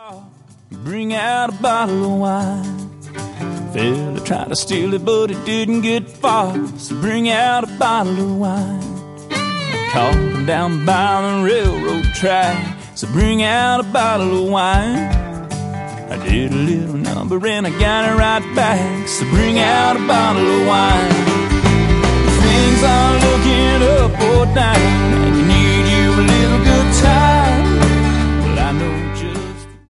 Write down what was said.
Bring out a bottle of wine. Fella tried to steal it, but it didn't get far. So bring out a bottle of wine. Caught him down by the railroad track. So bring out a bottle of wine. I did a little number and I got it right back. So bring out a bottle of wine. Things are looking up or down.